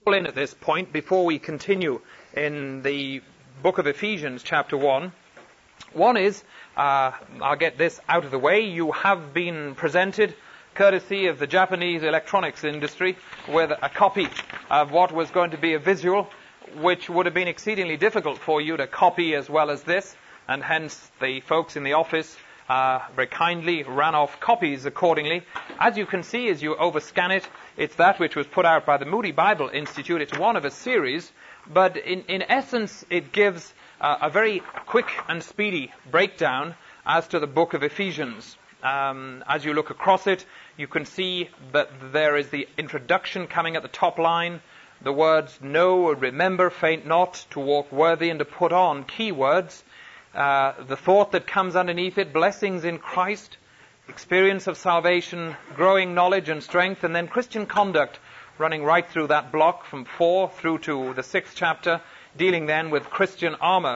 In at this point, before we continue in the book of Ephesians, chapter 1. One is, I'll get this out of the way, you have been presented, courtesy of the Japanese electronics industry, with a copy of what was going to be a visual, which would have been exceedingly difficult for you to copy as well as this, and hence the folks in the office very kindly ran off copies accordingly. As you can see, as you overscan it, it's that which was put out by the Moody Bible Institute. It's one of a series, but in essence it gives a very quick and speedy breakdown as to the book of Ephesians. As you look across it, you can see that there is the introduction coming at the top line, the words, know, remember, faint not, to walk worthy, and to put on, key words. The thought that comes underneath it, blessings in Christ, experience of salvation, growing knowledge and strength, and then Christian conduct running right through that block from 4 through to the 6th chapter, dealing then with Christian armor.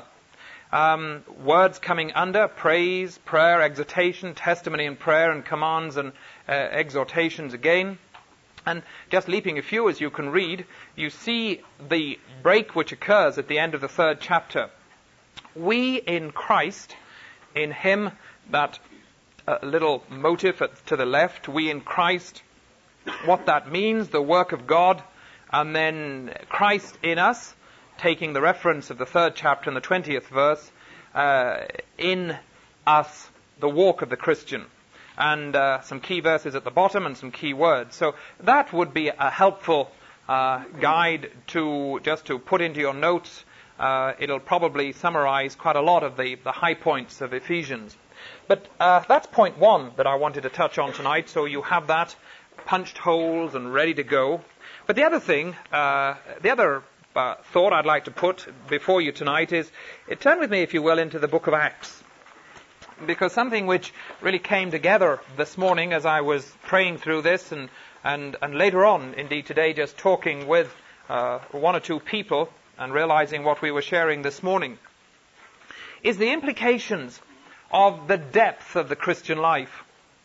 Words coming under, praise, prayer, exhortation, testimony and prayer, and commands and exhortations again. And just leaping a few as you can read, you see the break which occurs at the end of the 3rd chapter. We in Christ, in Him, that little motive to the left, we in Christ, what that means, the work of God, and then Christ in us, taking the reference of the 3rd chapter and the 20th verse, in us, the walk of the Christian. And some key verses at the bottom and some key words. So that would be a helpful guide to put into your notes. It'll probably summarize quite a lot of the high points of Ephesians. But that's point 1 that I wanted to touch on tonight, so you have that punched holes and ready to go. But the other thing, thought I'd like to put before you tonight is, turn with me, if you will, into the book of Acts. Because something which really came together this morning as I was praying through this, and later on, indeed today, just talking with one or two people and realizing what we were sharing this morning, is the implications of the depth of the Christian life.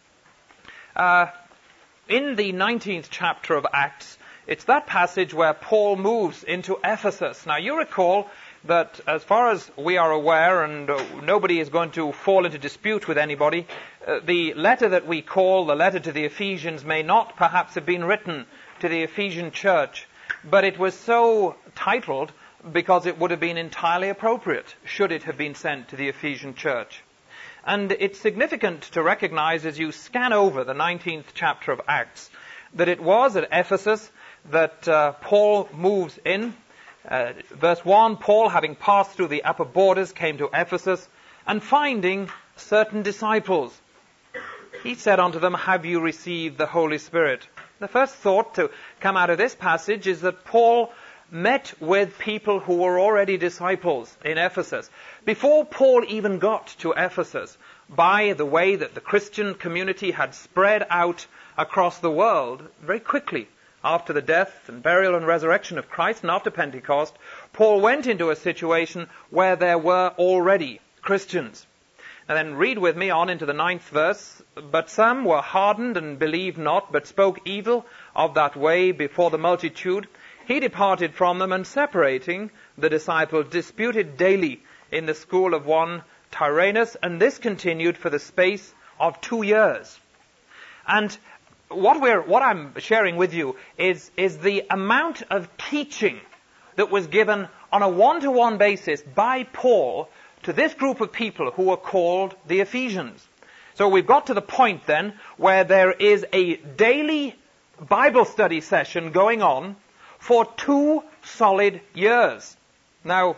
In the 19th chapter of Acts, it's that passage where Paul moves into Ephesus. Now you recall that as far as we are aware, and nobody is going to fall into dispute with anybody, the letter that we call the letter to the Ephesians may not perhaps have been written to the Ephesian church, but it was so titled because it would have been entirely appropriate should it have been sent to the Ephesian church. And it's significant to recognize as you scan over the 19th chapter of Acts that it was at Ephesus that Paul moves in. Verse 1, Paul, having passed through the upper borders, came to Ephesus, and finding certain disciples, he said unto them, have you received the Holy Spirit? The first thought to come out of this passage is that Paul met with people who were already disciples in Ephesus. Before Paul even got to Ephesus, by the way that the Christian community had spread out across the world very quickly, after the death and burial and resurrection of Christ and after Pentecost, Paul went into a situation where there were already Christians. And then read with me on into the 9th verse. But some were hardened and believed not, but spoke evil of that way before the multitude. He departed from them, and separating the disciples, disputed daily in the school of one Tyrannus, and this continued for the space of 2 years. And what I'm sharing with you is the amount of teaching that was given on a one-to-one basis by Paul to this group of people who were called the Ephesians. So we've got to the point then where there is a daily Bible study session going on for 2 solid years. Now,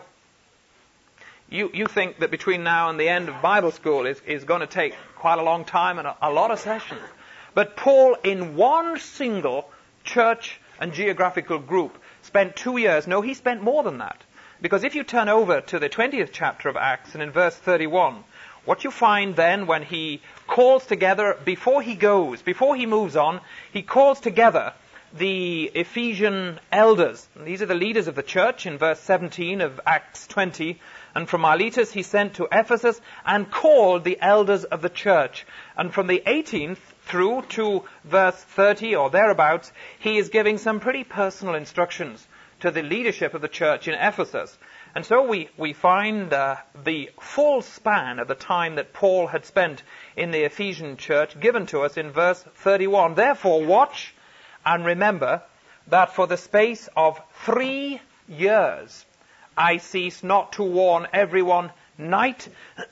you think that between now and the end of Bible school is going to take quite a long time and a lot of sessions. But Paul, in one single church and geographical group, spent 2 years. No, he spent more than that. Because if you turn over to the 20th chapter of Acts, and in verse 31, what you find then when he calls together, before he moves on, he calls together the Ephesian elders. And these are the leaders of the church in verse 17 of Acts 20. And from Miletus he sent to Ephesus and called the elders of the church. And from the 18th through to verse 30 or thereabouts, he is giving some pretty personal instructions to the leadership of the church in Ephesus. And so we find the full span of the time that Paul had spent in the Ephesian church given to us in verse 31. Therefore watch and remember that for the space of 3 years I cease not to warn everyone night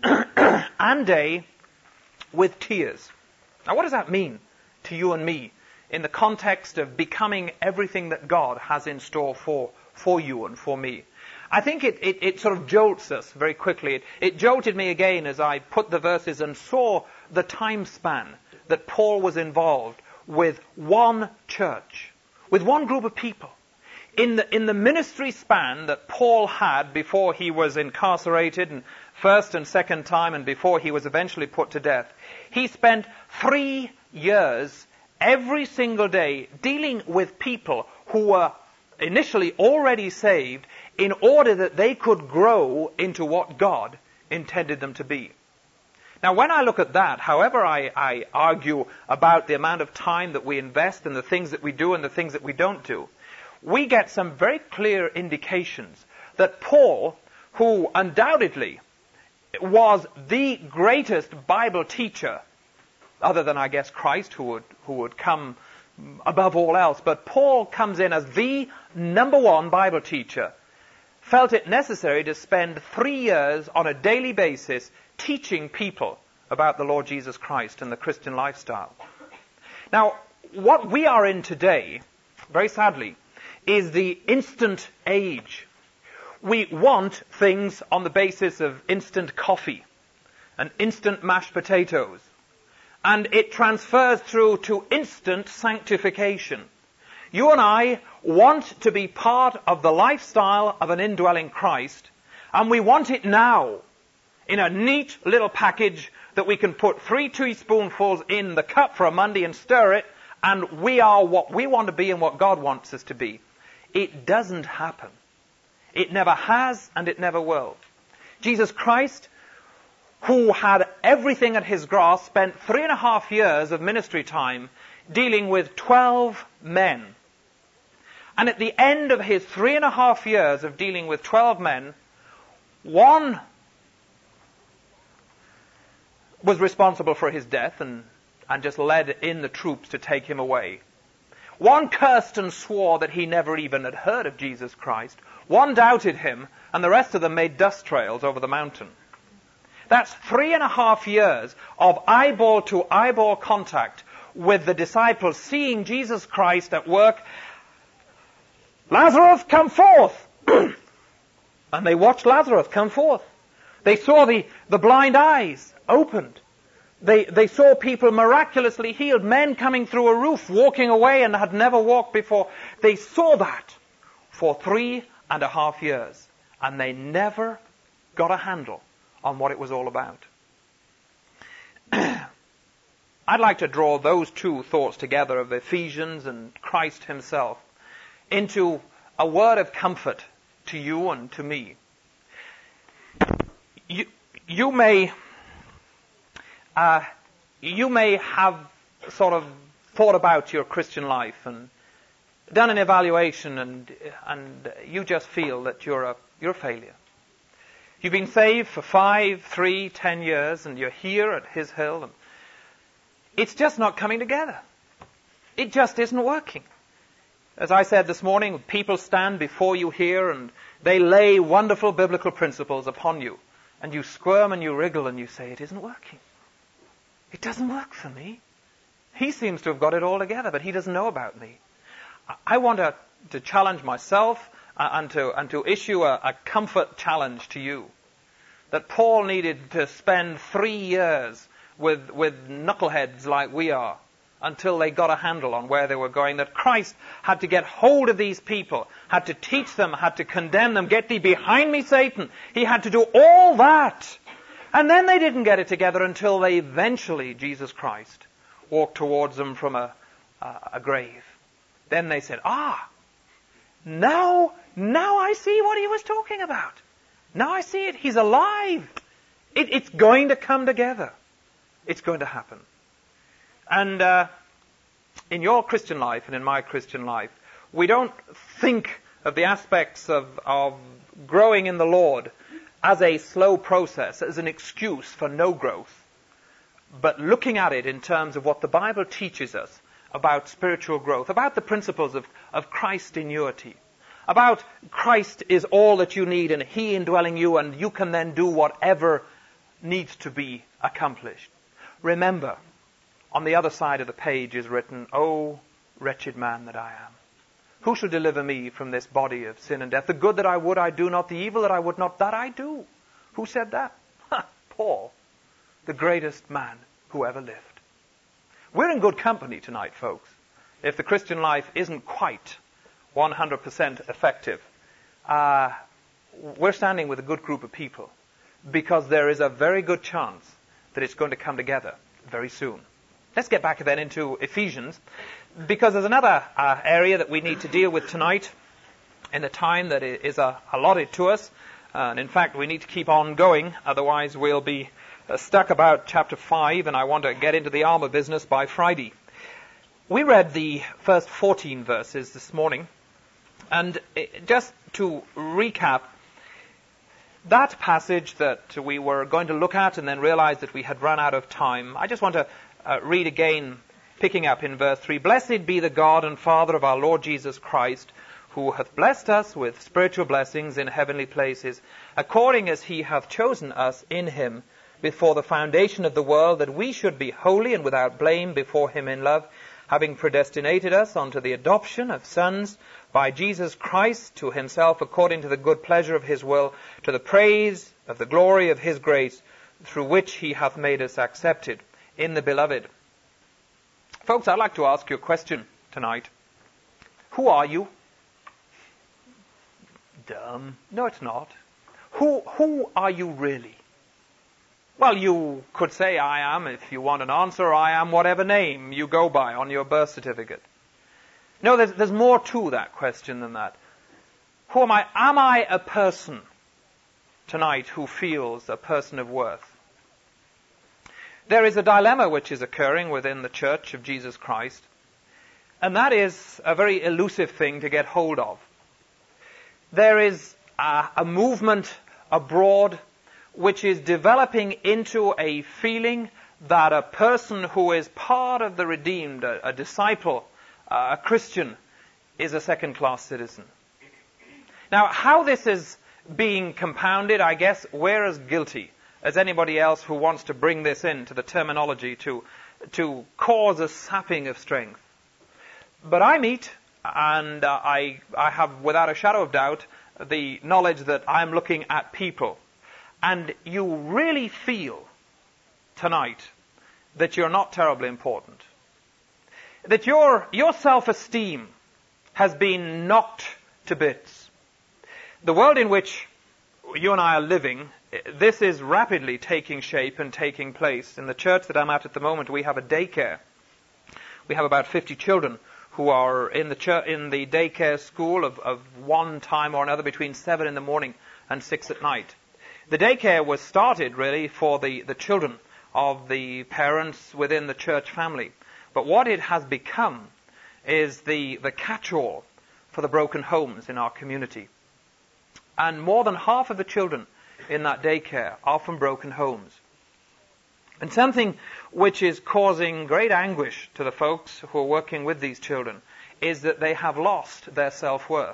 and day with tears. Now what does that mean to you and me in the context of becoming everything that God has in store for you and for me? I think it sort of jolts us very quickly. It jolted me again as I put the verses and saw the time span that Paul was involved with one church, with one group of people. In the ministry span that Paul had before he was incarcerated and first and second time and before he was eventually put to death, he spent 3 years every single day dealing with people who were initially already saved in order that they could grow into what God intended them to be. Now, when I look at that, however I argue about the amount of time that we invest in the things that we do and the things that we don't do, we get some very clear indications that Paul, who undoubtedly was the greatest Bible teacher, other than, I guess, Christ, who would come above all else, but Paul comes in as the number one Bible teacher, felt it necessary to spend 3 years on a daily basis teaching people about the Lord Jesus Christ and the Christian lifestyle. Now, what we are in today, very sadly, is the instant age. We want things on the basis of instant coffee and instant mashed potatoes. And it transfers through to instant sanctification. You and I want to be part of the lifestyle of an indwelling Christ, and we want it now, in a neat little package that we can put 3 teaspoonfuls in the cup for a Monday and stir it, and we are what we want to be and what God wants us to be. It doesn't happen. It never has, and it never will. Jesus Christ, who had everything at his grasp, spent 3.5 years of ministry time dealing with 12 men. And at the end of his 3.5 years of dealing with 12 men, one was responsible for his death and just led in the troops to take him away. One cursed and swore that he never even had heard of Jesus Christ. One doubted him, and the rest of them made dust trails over the mountain. That's 3.5 years of eyeball-to-eyeball contact with the disciples, seeing Jesus Christ at work. Lazarus, come forth! And they watched Lazarus come forth. They saw the blind eyes opened. They saw people miraculously healed, men coming through a roof, walking away and had never walked before. They saw that for 3.5 years, and they never got a handle on what it was all about. I'd like to draw those two thoughts together of Ephesians and Christ himself into a word of comfort to you and to me. You may have sort of thought about your Christian life and done an evaluation, and you just feel that you're a failure. You've been saved for 5, 3, 10 years, and you're here at His Hill, and it's just not coming together. It just isn't working. As I said this morning, people stand before you here, and they lay wonderful biblical principles upon you, and you squirm and you wriggle and you say, it isn't working. It doesn't work for me. He seems to have got it all together, but he doesn't know about me. I want to challenge myself and to issue a comfort challenge to you. That Paul needed to spend 3 years with knuckleheads like we are until they got a handle on where they were going. That Christ had to get hold of these people, had to teach them, had to condemn them. Get thee behind me, Satan. He had to do all that. And then they didn't get it together until they eventually, Jesus Christ, walked towards them from a grave. Then they said, now I see what he was talking about. Now I see it. He's alive. It's going to come together. It's going to happen. And in your Christian life and in my Christian life, we don't think of the aspects of growing in the Lord as a slow process, as an excuse for no growth, but looking at it in terms of what the Bible teaches us about spiritual growth, about the principles of Christ inuity, about Christ is all that you need and He indwelling you, and you can then do whatever needs to be accomplished. Remember, on the other side of the page is written, "O wretched man that I am, who shall deliver me from this body of sin and death? The good that I would I do not, the evil that I would not, that I do." Who said that? Paul, the greatest man who ever lived. We're in good company tonight, folks. If the Christian life isn't quite 100% effective, we're standing with a good group of people, because there is a very good chance that it's going to come together very soon. Let's get back then into Ephesians, because there's another area that we need to deal with tonight in the time that is allotted to us. And in fact, we need to keep on going, otherwise we'll be stuck about chapter 5, and I want to get into the armor business by Friday. We read the first 14 verses this morning, and just to recap, that passage that we were going to look at and then realized that we had run out of time, I just want to read again, picking up in verse 3. "Blessed be the God and Father of our Lord Jesus Christ, who hath blessed us with spiritual blessings in heavenly places, according as He hath chosen us in Him before the foundation of the world, that we should be holy and without blame before Him in love, having predestinated us unto the adoption of sons by Jesus Christ to Himself, according to the good pleasure of His will, to the praise of the glory of His grace, through which He hath made us accepted in the Beloved." Folks, I'd like to ask you a question tonight. Who are you? Dumb. No, it's not. Who are you really? Well, you could say, "I am," if you want an answer, "I am," whatever name you go by on your birth certificate. No, there's more to that question than that. Who am I? Am I a person tonight who feels a person of worth? There is a dilemma which is occurring within the Church of Jesus Christ, and that is a very elusive thing to get hold of. There is a movement abroad which is developing into a feeling that a person who is part of the redeemed, a disciple, a Christian, is a second-class citizen. Now, how this is being compounded, I guess we're as guilty as anybody else who wants to bring this into the terminology to cause a sapping of strength. But I meet, and I have without a shadow of doubt the knowledge that I'm looking at people, and you really feel tonight that you're not terribly important, that your self-esteem has been knocked to bits. The world in which you and I are living, this is rapidly taking shape and taking place. In the church that I'm at the moment, we have a daycare. We have about 50 children who are in the daycare school of one time or another between 7 in the morning and 6 at night. The daycare was started really for the children of the parents within the church family. But what it has become is the catch-all for the broken homes in our community. And more than half of the children in that daycare are from broken homes. And something which is causing great anguish to the folks who are working with these children is that they have lost their self-worth.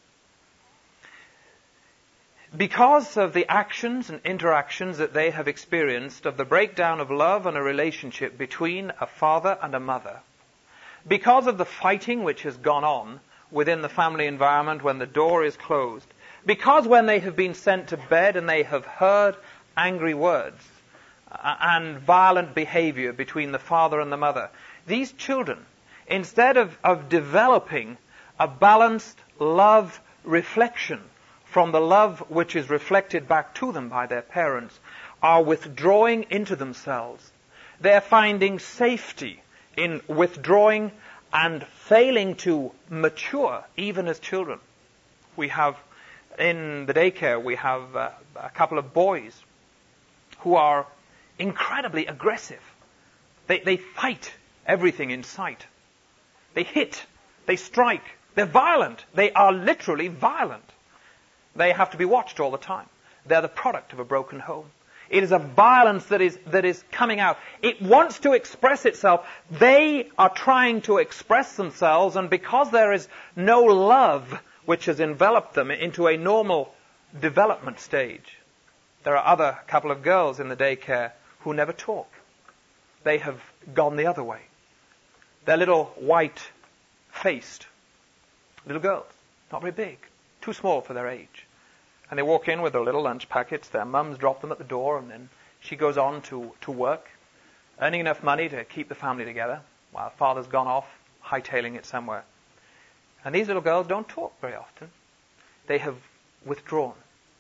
Because of the actions and interactions that they have experienced of the breakdown of love and a relationship between a father and a mother, because of the fighting which has gone on within the family environment when the door is closed, because when they have been sent to bed and they have heard angry words and violent behavior between the father and the mother, these children, instead of developing a balanced love reflection from the love which is reflected back to them by their parents, are withdrawing into themselves. They're finding safety in withdrawing and failing to mature even as children. We have, in the daycare, we have a couple of boys who are incredibly aggressive. They fight everything in sight. They hit, they strike, they're violent. They are literally violent. They have to be watched all the time. They're the product of a broken home. It is a violence that is coming out. It wants to express itself. They are trying to express themselves, and because there is no love which has enveloped them into a normal development stage, there are other couple of girls in the daycare who never talk. They have gone the other way. They're little white-faced little girls, not very big, too small for their age. And they walk in with their little lunch packets. Their mums drop them at the door, and then she goes on to work, earning enough money to keep the family together while father's gone off hightailing it somewhere. And these little girls don't talk very often. They have withdrawn.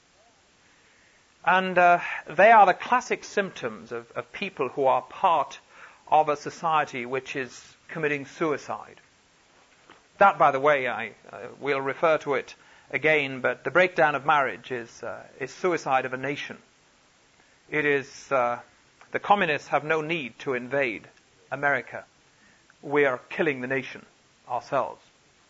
And they are the classic symptoms of people who are part of a society which is committing suicide. That, by the way, we'll refer to it again, but the breakdown of marriage is suicide of a nation. It is, the communists have no need to invade America. We are killing the nation ourselves.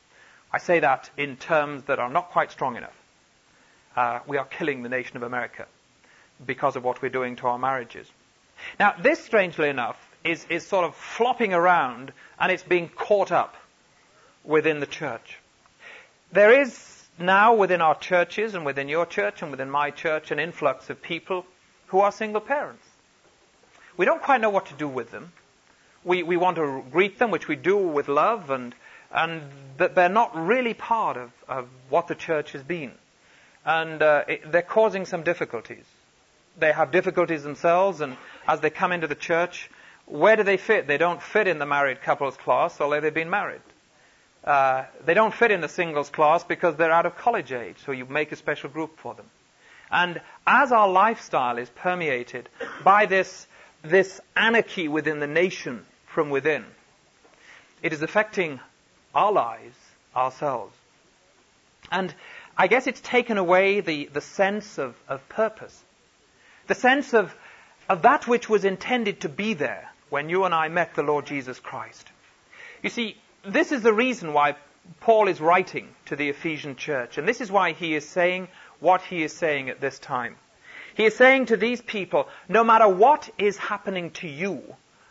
I say that in terms that are not quite strong enough. We are killing the nation of America because of what we're doing to our marriages. Now, this, strangely enough, is sort of flopping around, and it's being caught up within the church. There is now within our churches and within your church and within my church an influx of people who are single parents. We don't quite know what to do with them. We want to greet them, which we do with love, and that they're not really part of what the church has been. And they're causing some difficulties. They have difficulties themselves, and as they come into the church, where do they fit? They don't fit in the married couples class, although they've been married. They don't fit in the singles class because they're out of college age, so you make a special group for them. And as our lifestyle is permeated by this anarchy within the nation from within, it is affecting our lives, ourselves. And I guess it's taken away the sense of purpose, the sense of that which was intended to be there when you and I met the Lord Jesus Christ. You see, this is the reason why Paul is writing to the Ephesian church, and this is why he is saying what he is saying at this time. He is saying to these people, no matter what is happening to you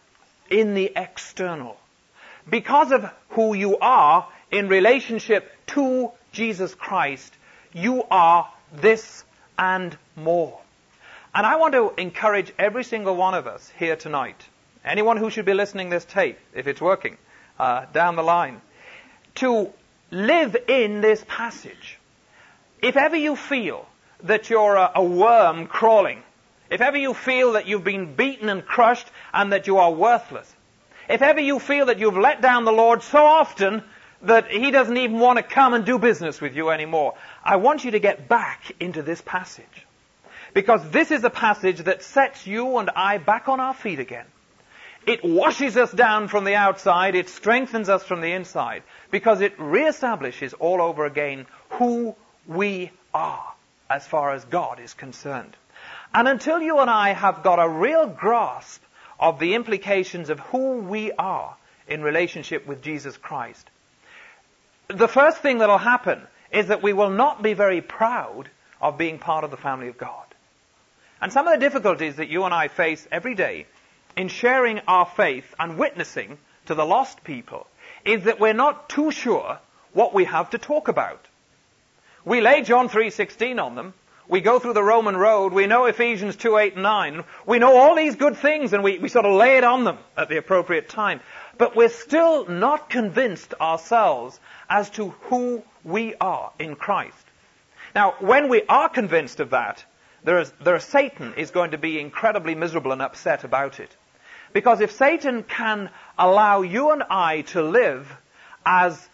in the external, because of who you are in relationship to Jesus Christ, you are this and more. And I want to encourage every single one of us here tonight, anyone who should be listening this tape, if it's working, down the line, to live in this passage. If ever you feel that you're a worm crawling, if ever you feel that you've been beaten and crushed and that you are worthless, if ever you feel that you've let down the Lord so often that He doesn't even want to come and do business with you anymore, I want you to get back into this passage. Because this is a passage that sets you and I back on our feet again. It washes us down from the outside, it strengthens us from the inside, because it reestablishes all over again who we are as far as God is concerned. And until you and I have got a real grasp of the implications of who we are in relationship with Jesus Christ, the first thing that will happen is that we will not be very proud of being part of the family of God. And some of the difficulties that you and I face every day in sharing our faith and witnessing to the lost people is that we're not too sure what we have to talk about. We lay John 3:16 on them. We go through the Roman road. We know Ephesians 2:8 and 9. We know all these good things, and we sort of lay it on them at the appropriate time. But we're still not convinced ourselves as to who we are in Christ. Now, when we are convinced of that, Satan is going to be incredibly miserable and upset about it. Because if Satan can allow you and I to live as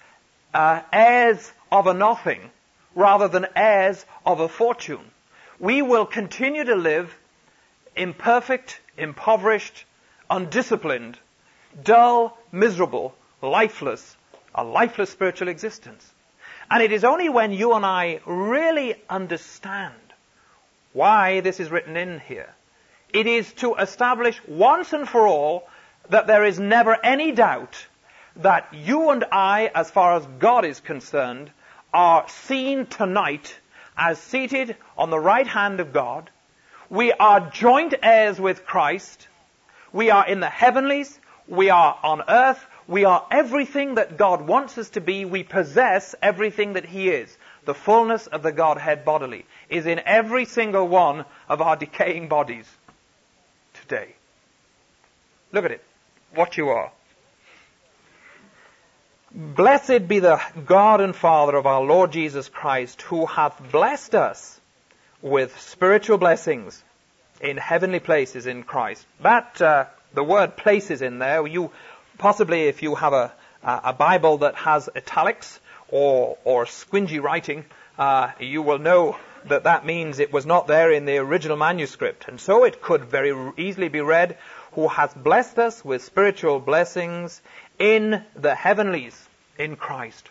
heirs of a nothing rather than heirs of a fortune, we will continue to live imperfect, impoverished, undisciplined, dull, miserable, lifeless, a lifeless spiritual existence. And it is only when you and I really understand why this is written in here. It is to establish once and for all that there is never any doubt that you and I, as far as God is concerned, are seen tonight as seated on the right hand of God. We are joint heirs with Christ. We are in the heavenlies. We are on earth. We are everything that God wants us to be. We possess everything that He is. The fullness of the Godhead bodily is in every single one of our decaying bodies today. Look at it. What you are. Blessed be the God and Father of our Lord Jesus Christ, who hath blessed us with spiritual blessings in heavenly places in Christ. That, the word places in there, you possibly, if you have a Bible that has italics or squingy writing, you will know that that means it was not there in the original manuscript. And so it could very easily be read, who hath blessed us with spiritual blessings in the heavenlies in Christ.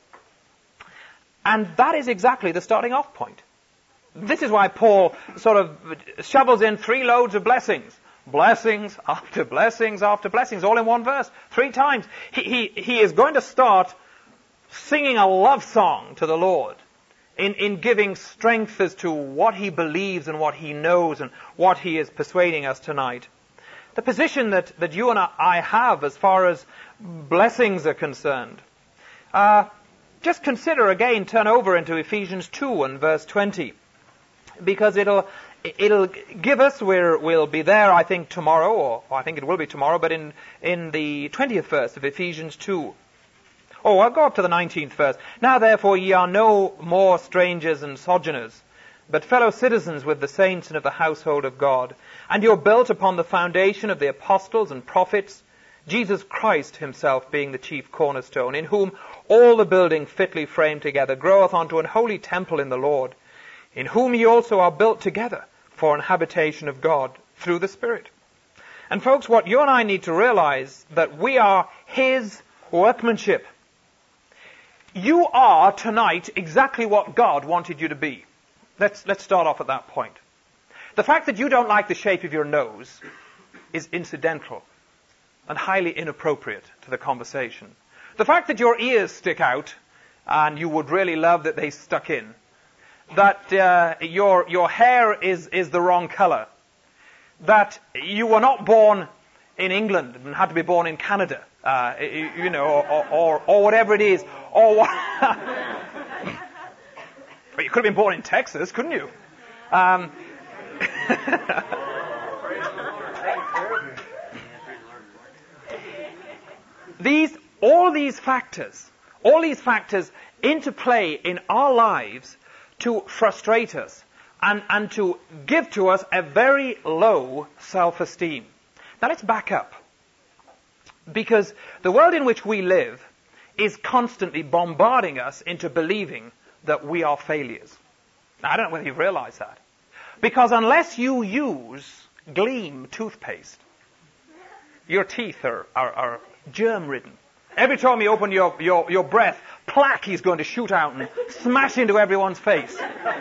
And that is exactly the starting off point. This is why Paul sort of shovels in 3 loads of blessings. Blessings after blessings after blessings, all in one verse, 3 times. He is going to start singing a love song to the Lord in giving strength as to what he believes and what he knows and what he is persuading us tonight. The position that you and I have as far as blessings are concerned. Just consider again, turn over into Ephesians 2 and verse 20. Because it'll give us, we'll be there, I think, tomorrow, or I think it will be tomorrow, but in the 20th verse of Ephesians 2. Oh, I'll go up to the 19th verse. Now therefore ye are no more strangers and sojourners, but fellow citizens with the saints and of the household of God. And you're built upon the foundation of the apostles and prophets, Jesus Christ himself being the chief cornerstone, in whom all the building fitly framed together groweth unto an holy temple in the Lord, in whom ye also are built together for an habitation of God through the Spirit. And folks, what you and I need to realize, that we are His workmanship. You are tonight exactly what God wanted you to be. Let's start off at that point. The fact that you don't like the shape of your nose is incidental and highly inappropriate to the conversation. The fact that your ears stick out and you would really love that they stuck in, that your hair is the wrong color, that you were not born in England and had to be born in Canada, or whatever it is, or but you could have been born in Texas, couldn't you? All these factors interplay in our lives to frustrate us and to give to us a very low self-esteem. Now let's back up. Because the world in which we live is constantly bombarding us into believing that we are failures. Now I don't know whether you realize that. Because unless you use Gleam toothpaste, your teeth are germ-ridden. Every time you open your breath, plaque is going to shoot out and smash into everyone's face.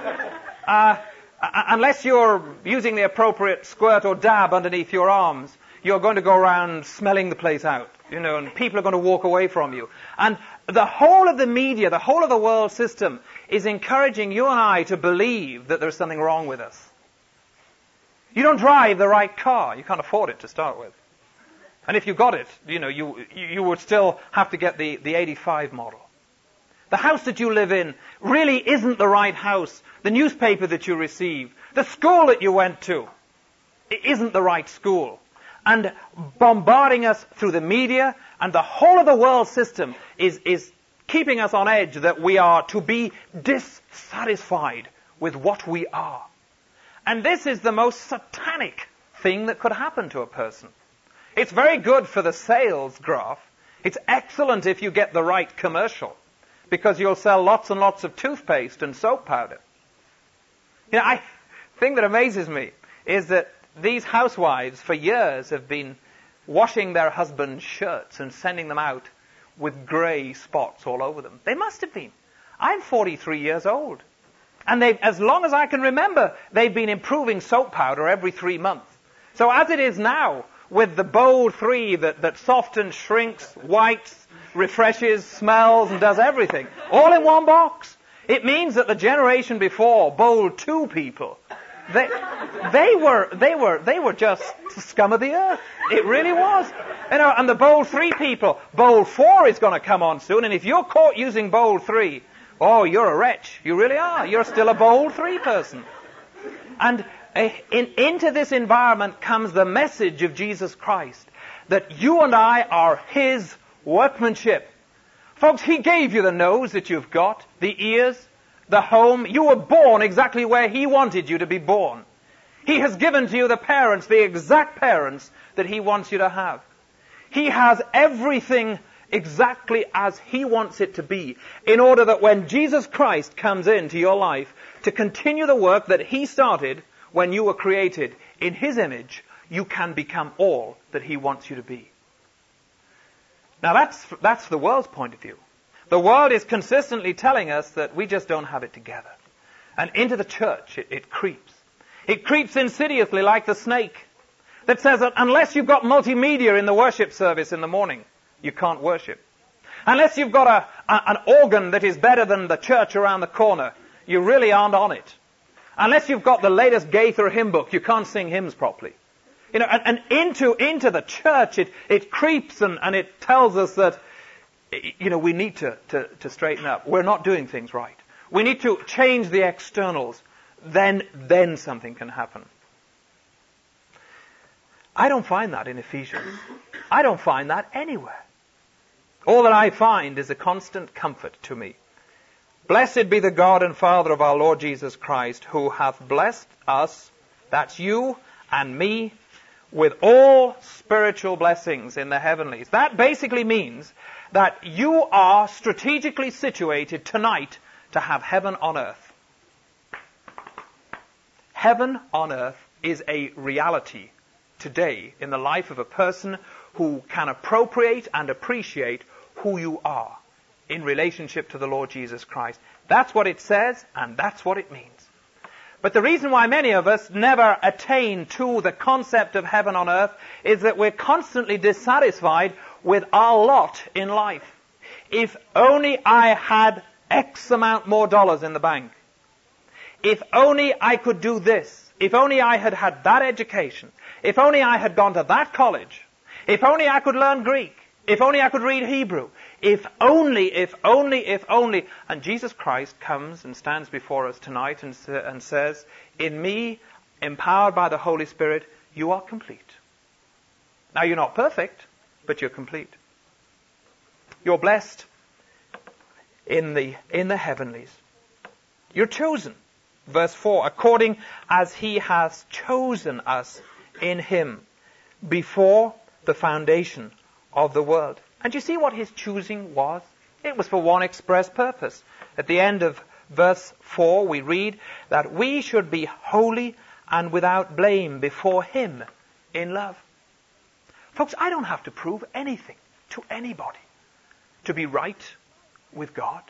Unless you're using the appropriate squirt or dab underneath your arms, you're going to go around smelling the place out, and people are going to walk away from you. And the whole of the media, the whole of the world system is encouraging you and I to believe that there's something wrong with us. You don't drive the right car. You can't afford it to start with. And if you got it, you would still have to get the 85 model. The house that you live in really isn't the right house. The newspaper that you receive, the school that you went to, it isn't the right school. And bombarding us through the media and the whole of the world system is keeping us on edge that we are to be dissatisfied with what we are. And this is the most satanic thing that could happen to a person. It's very good for the sales graph. It's excellent if you get the right commercial, because you'll sell lots and lots of toothpaste and soap powder. I thing that amazes me is that these housewives for years have been washing their husbands' shirts and sending them out with grey spots all over them. They must have been. I'm 43 years old. And as long as I can remember, they've been improving soap powder every 3 months. So as it is now, with the bold three that softens, shrinks, whites, refreshes, smells, and does everything. All in one box. It means that the generation before, bold 2 people, they were just scum of the earth. It really was. And the bold 3 people, bold 4 is going to come on soon, and if you're caught using bold 3, oh, you're a wretch. You really are. You're still a bold 3 person. And into this environment comes the message of Jesus Christ, that you and I are His workmanship. Folks, He gave you the nose that you've got, the ears, the home. You were born exactly where He wanted you to be born. He has given to you the parents, the exact parents that He wants you to have. He has everything exactly as He wants it to be, in order that when Jesus Christ comes into your life to continue the work that He started when you were created in His image, you can become all that He wants you to be. Now that's the world's point of view. The world is consistently telling us that we just don't have it together. And into the church it creeps. It creeps insidiously like the snake that says that unless you've got multimedia in the worship service in the morning, you can't worship. Unless you've got an organ that is better than the church around the corner, you really aren't on it. Unless you've got the latest Gaither hymn book, you can't sing hymns properly. And into the church, it creeps and it tells us that, we need to straighten up. We're not doing things right. We need to change the externals. Then something can happen. I don't find that in Ephesians. I don't find that anywhere. All that I find is a constant comfort to me. Blessed be the God and Father of our Lord Jesus Christ, who hath blessed us, that's you and me, with all spiritual blessings in the heavenlies. That basically means that you are strategically situated tonight to have heaven on earth. Heaven on earth is a reality today in the life of a person who can appropriate and appreciate who you are in relationship to the Lord Jesus Christ. That's what it says, and that's what it means. But the reason why many of us never attain to the concept of heaven on earth is that we're constantly dissatisfied with our lot in life. If only I had X amount more dollars in the bank. If only I could do this. If only I had had that education. If only I had gone to that college. If only I could learn Greek. If only I could read Hebrew. If only. And Jesus Christ comes and stands before us tonight and says, in me, empowered by the Holy Spirit, you are complete. Now you're not perfect, but you're complete. You're blessed in the heavenlies. You're chosen. Verse 4, according as He has chosen us in Him before the foundation of the world. And you see what His choosing was? It was for one express purpose. At the end of verse 4 we read that we should be holy and without blame before Him in love. Folks, I don't have to prove anything to anybody to be right with God.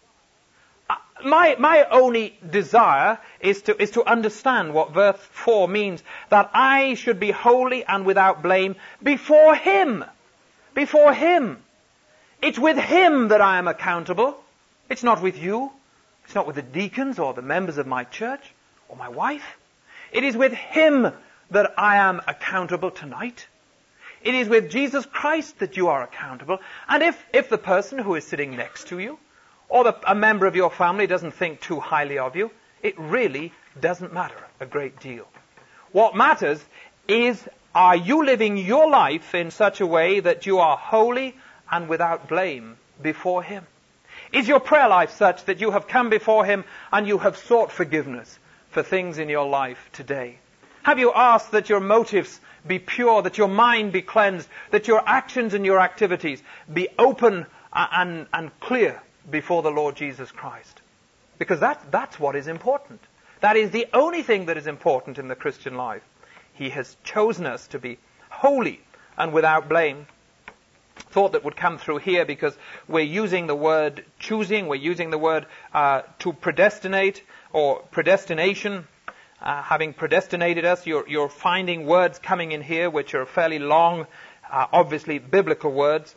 My only desire is to understand what verse 4 means, that I should be holy and without blame before Him. Before Him. It's with Him that I am accountable. It's not with you. It's not with the deacons or the members of my church or my wife. It is with Him that I am accountable tonight. It is with Jesus Christ that you are accountable. And if the person who is sitting next to you or a member of your family doesn't think too highly of you, it really doesn't matter a great deal. What matters is, are you living your life in such a way that you are holy and without blame before Him? Is your prayer life such that you have come before Him and you have sought forgiveness for things in your life today? Have you asked that your motives be pure, that your mind be cleansed, that your actions and your activities be open and clear before the Lord Jesus Christ? Because that's what is important. That is the only thing that is important in the Christian life. He has chosen us to be holy and without blame. Thought that would come through here because we're using the word choosing, we're using the word to predestinate or predestination. having predestinated us. You're finding words coming in here which are fairly long, obviously biblical words.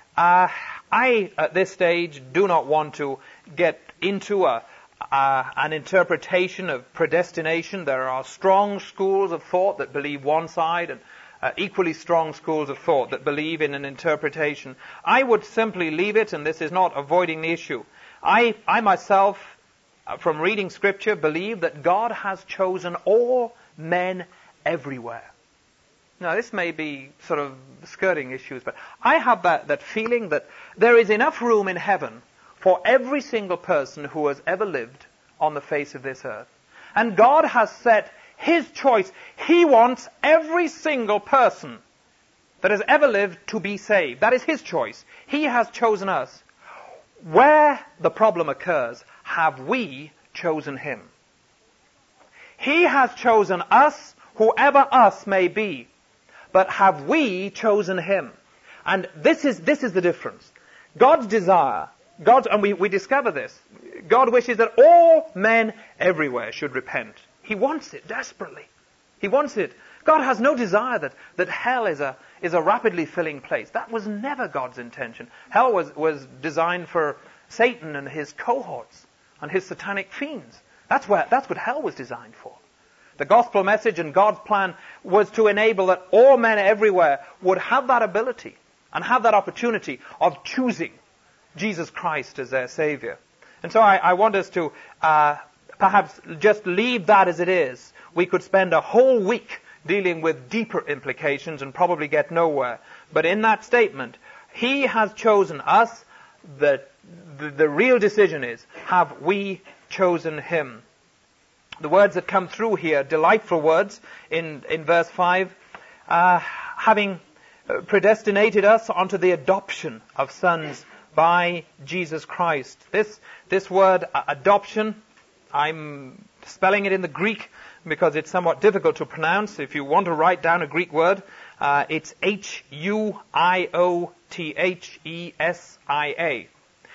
I, at this stage, do not want to get into an interpretation of predestination. There are strong schools of thought that believe one side, and equally strong schools of thought that believe in an interpretation. I would simply leave it, and this is not avoiding the issue. I myself, from reading Scripture, believe that God has chosen all men everywhere. Now, this may be sort of skirting issues, but I have that feeling that there is enough room in heaven for every single person who has ever lived on the face of this earth. And God has set His choice. He wants every single person that has ever lived to be saved. That is His choice. He has chosen us. Where the problem occurs, have we chosen Him? He has chosen us, whoever us may be. But have we chosen Him? And this is the difference. God's desire, and we discover this, God wishes that all men everywhere should repent. He wants it desperately. He wants it. God has no desire that hell is a rapidly filling place. That was never God's intention. Hell was designed for Satan and his cohorts and his satanic fiends. That's what hell was designed for. The gospel message and God's plan was to enable that all men everywhere would have that ability and have that opportunity of choosing Jesus Christ as their Savior. And so I want us to perhaps just leave that as it is. We could spend a whole week dealing with deeper implications and probably get nowhere. But in that statement, He has chosen us. The real decision is, have we chosen Him? The words that come through here, delightful words in verse 5, having predestinated us unto the adoption of sons by Jesus Christ. This word, adoption, I'm spelling it in the Greek because it's somewhat difficult to pronounce. If you want to write down a Greek word, it's Huiothesia,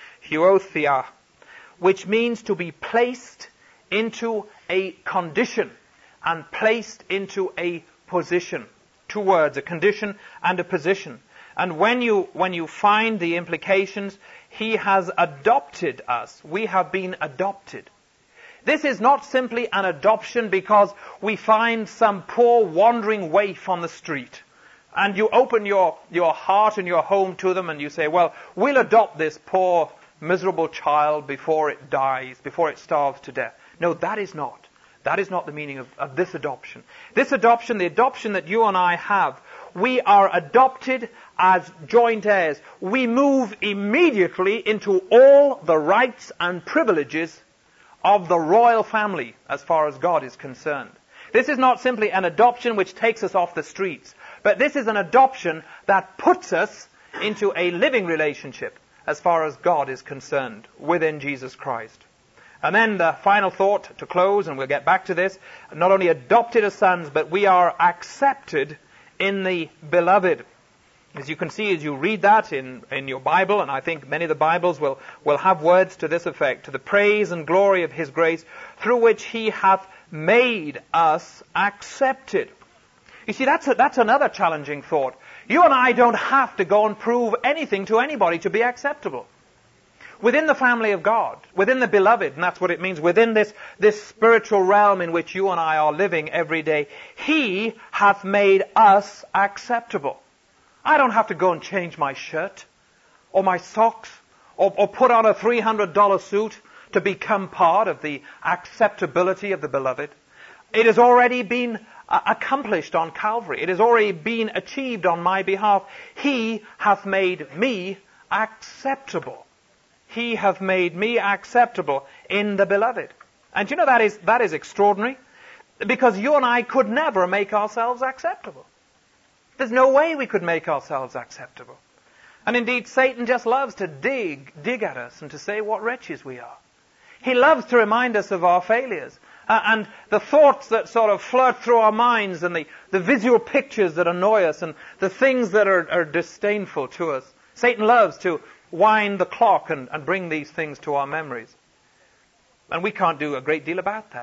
huothea, which means to be placed into a condition and placed into a position. Two words, a condition and a position. And when you find the implications, He has adopted us. We have been adopted. This is not simply an adoption because we find some poor wandering waif on the street. And you open your heart and your home to them and you say, well, we'll adopt this poor, miserable child before it dies, before it starves to death. No, that is not the meaning of this adoption. This adoption, the adoption that you and I have, we are adopted as joint heirs. We move immediately into all the rights and privileges of the royal family as far as God is concerned. This is not simply an adoption which takes us off the streets, but this is an adoption that puts us into a living relationship as far as God is concerned within Jesus Christ. And then the final thought to close, and we'll get back to this, not only adopted as sons, but we are accepted in the beloved. As you can see, as you read that in your Bible, and I think many of the Bibles will have words to this effect, to the praise and glory of His grace, through which He hath made us accepted. You see, that's another challenging thought. You and I don't have to go and prove anything to anybody to be acceptable. Within the family of God, within the beloved, and that's what it means, within this spiritual realm in which you and I are living every day, He hath made us acceptable. I don't have to go and change my shirt, or my socks, or put on a $300 suit to become part of the acceptability of the beloved. It has already been accomplished on Calvary. It has already been achieved on my behalf. He hath made me acceptable. He hath made me acceptable in the beloved. And you know that is extraordinary, because you and I could never make ourselves acceptable. There's no way we could make ourselves acceptable. And indeed, Satan just loves to dig at us and to say what wretches we are. He loves to remind us of our failures. And the thoughts that sort of flirt through our minds, and the visual pictures that annoy us, and the things that are disdainful to us. Satan loves to wind the clock and bring these things to our memories. And we can't do a great deal about that.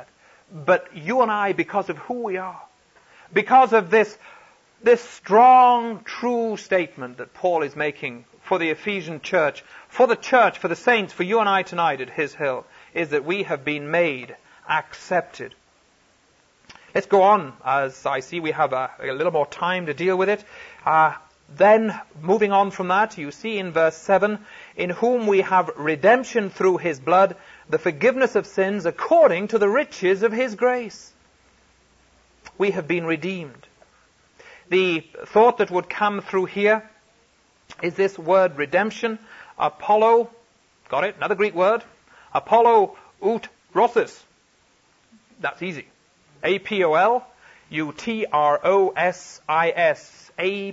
but you and I, because of who we are, because of this strong, true statement that Paul is making for the Ephesian church, for the saints, for you and I tonight at His Hill, is that we have been made accepted. Let's go on, as I see we have a little more time to deal with it. Then, moving on from that, you see in verse 7, in whom we have redemption through His blood, the forgiveness of sins according to the riches of His grace. We have been redeemed. The thought that would come through here is this word redemption. Apollo, got it, another Greek word. Apollo ut rosis. That's easy. A-P-O-L-U-T-R-O-S-I-S.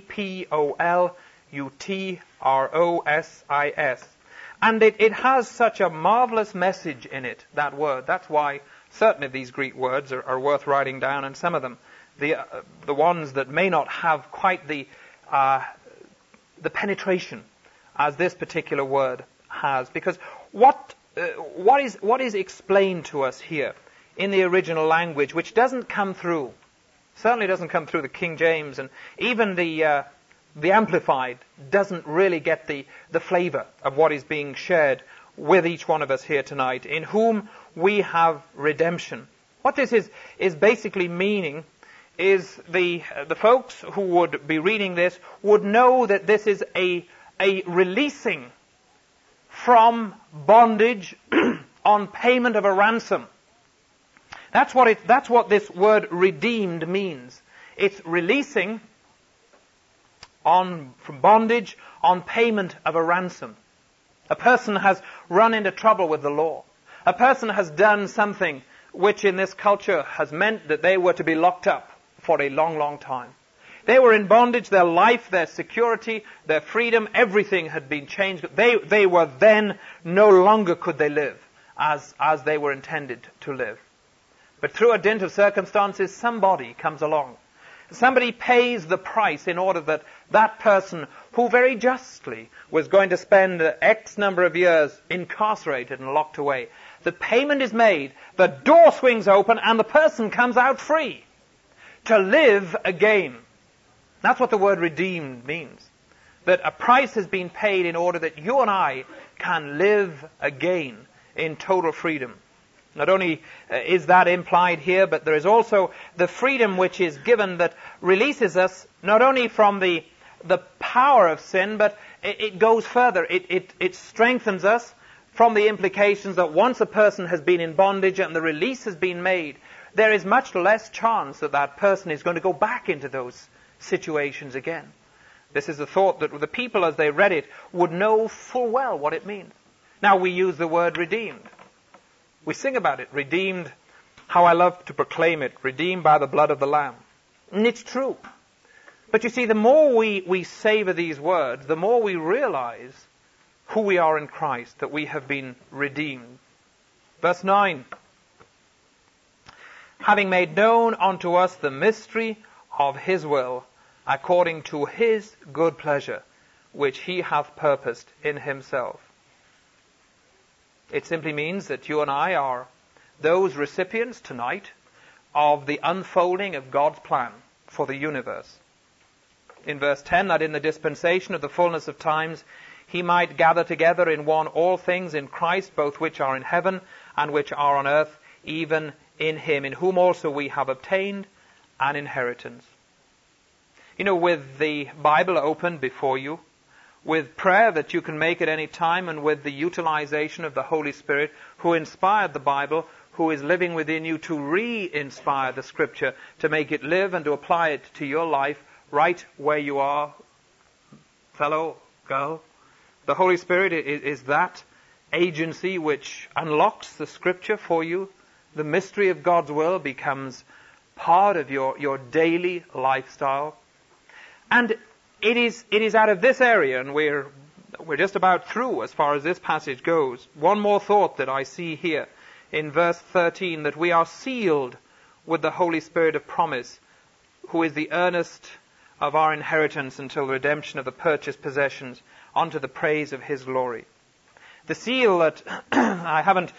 A-P-O-L-U-T-R-O-S-I-S. And it has such a marvelous message in it, that word. That's why certainly these Greek words are worth writing down, and some of them, the ones that may not have quite the penetration as this particular word has. Because what is explained to us here in the original language, which doesn't come through, certainly doesn't come through the King James, and even the Amplified doesn't really get the flavor of what is being shared with each one of us here tonight, in whom we have redemption. What this is basically meaning is the folks who would be reading this would know that this is a releasing from bondage on payment of a ransom. That's what this word redeemed means. It's releasing from bondage on payment of a ransom. A person has run into trouble with the law. A person has done something which in this culture has meant that they were to be locked up for a long, long time. They were in bondage, their life, their security, their freedom, everything had been changed. They were then, no longer could they live as they were intended to live. But through a dint of circumstances, somebody comes along. Somebody pays the price in order that that person, who very justly was going to spend X number of years incarcerated and locked away, the payment is made, the door swings open, and the person comes out free to live again. That's what the word redeemed means. That a price has been paid in order that you and I can live again in total freedom. Not only is that implied here, but there is also the freedom which is given that releases us not only from the power of sin, but it goes further. It strengthens us from the implications that once a person has been in bondage and the release has been made, there is much less chance that that person is going to go back into those situations again. This is a thought that the people, as they read it, would know full well what it means. Now, we use the word redeemed. We sing about it, redeemed, how I love to proclaim it, redeemed by the blood of the Lamb. And it's true. But you see, the more we savor these words, the more we realize who we are in Christ, that we have been redeemed. Verse 9. Having made known unto us the mystery of His will, according to His good pleasure, which He hath purposed in Himself. It simply means that you and I are those recipients tonight of the unfolding of God's plan for the universe. In verse 10, that in the dispensation of the fullness of times He might gather together in one all things in Christ, both which are in heaven and which are on earth, even in Him, in whom also we have obtained an inheritance. You know, with the Bible open before you, with prayer that you can make at any time, and with the utilization of the Holy Spirit who inspired the Bible, who is living within you to re-inspire the Scripture, to make it live and to apply it to your life right where you are, fellow, girl. The Holy Spirit is that agency which unlocks the Scripture for you. The mystery of God's will becomes part of your daily lifestyle. And it is out of this area, and we're just about through as far as this passage goes. One more thought that I see here in verse 13, that we are sealed with the Holy Spirit of promise, who is the earnest of our inheritance until the redemption of the purchased possessions, unto the praise of His glory. The seal that I haven't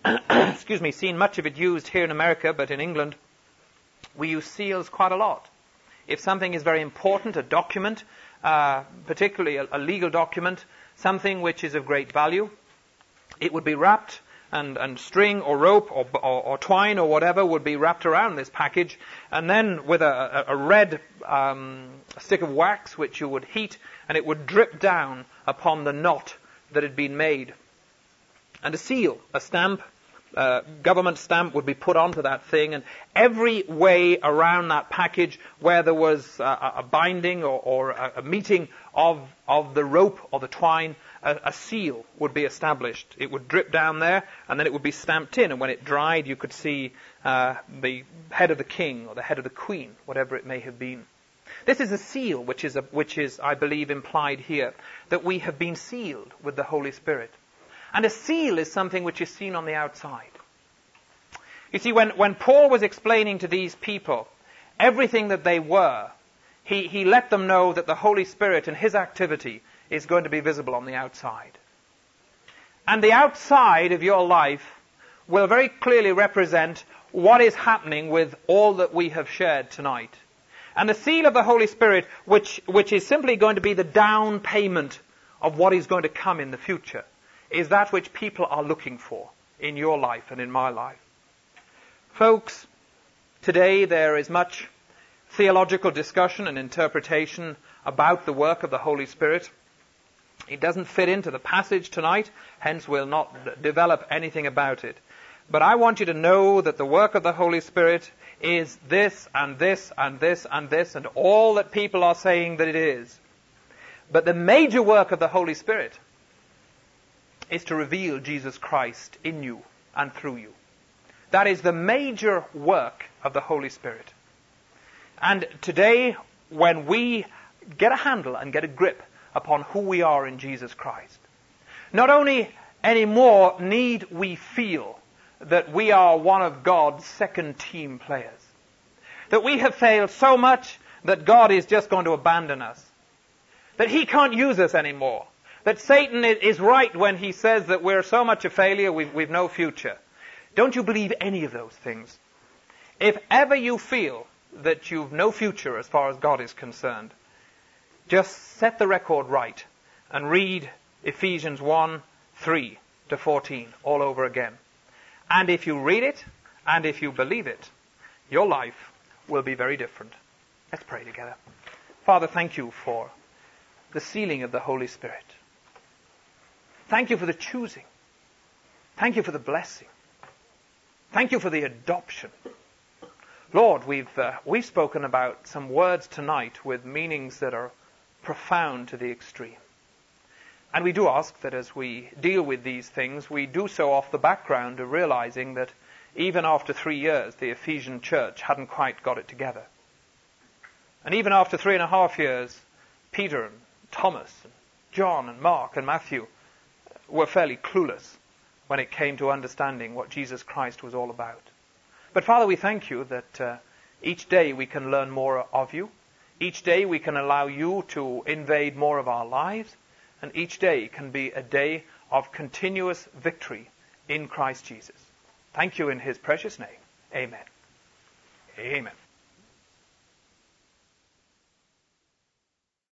excuse me, seen much of it used here in America, but in England, we use seals quite a lot. If something is very important, a document, particularly a legal document, something which is of great value, it would be wrapped, and string or rope or twine or whatever would be wrapped around this package, and then with a red stick of wax which you would heat, and it would drip down upon the knot that had been made. And a seal, a stamp, government stamp would be put onto that thing, and every way around that package where there was a binding or a meeting of the rope or the twine, a seal would be established. It would drip down there, and then it would be stamped in, and when it dried you could see the head of the king or the head of the queen, whatever it may have been. This is a seal which is, I believe, implied here, that we have been sealed with the Holy Spirit. And a seal is something which is seen on the outside. You see, when Paul was explaining to these people everything that they were, he let them know that the Holy Spirit and his activity is going to be visible on the outside. And the outside of your life will very clearly represent what is happening with all that we have shared tonight. And the seal of the Holy Spirit, which is simply going to be the down payment of what is going to come in the future, is that which people are looking for in your life and in my life. Folks, today there is much theological discussion and interpretation about the work of the Holy Spirit. It doesn't fit into the passage tonight, hence we'll not develop anything about it. But I want you to know that the work of the Holy Spirit is this and this and this and this and all that people are saying that it is. But the major work of the Holy Spirit is to reveal Jesus Christ in you and through you. That is the major work of the Holy Spirit. And today, when we get a handle and get a grip upon who we are in Jesus Christ, not only anymore need we feel that we are one of God's second team players, that we have failed so much that God is just going to abandon us, that he can't use us anymore, that Satan is right when he says that we're so much a failure, we've no future. Don't you believe any of those things. If ever you feel that you've no future as far as God is concerned, just set the record right and read Ephesians 1:3-14 all over again. And if you read it, and if you believe it, your life will be very different. Let's pray together. Father, thank you for the sealing of the Holy Spirit. Thank you for the choosing. Thank you for the blessing. Thank you for the adoption. Lord, we've spoken about some words tonight with meanings that are profound to the extreme. And we do ask that as we deal with these things, we do so off the background of realizing that even after 3 years, the Ephesian church hadn't quite got it together. And even after 3.5 years, Peter and Thomas and John and Mark and Matthew were fairly clueless when it came to understanding what Jesus Christ was all about. But Father, we thank you that each day we can learn more of you. Each day we can allow you to invade more of our lives. And each day can be a day of continuous victory in Christ Jesus. Thank you in his precious name. Amen. Amen.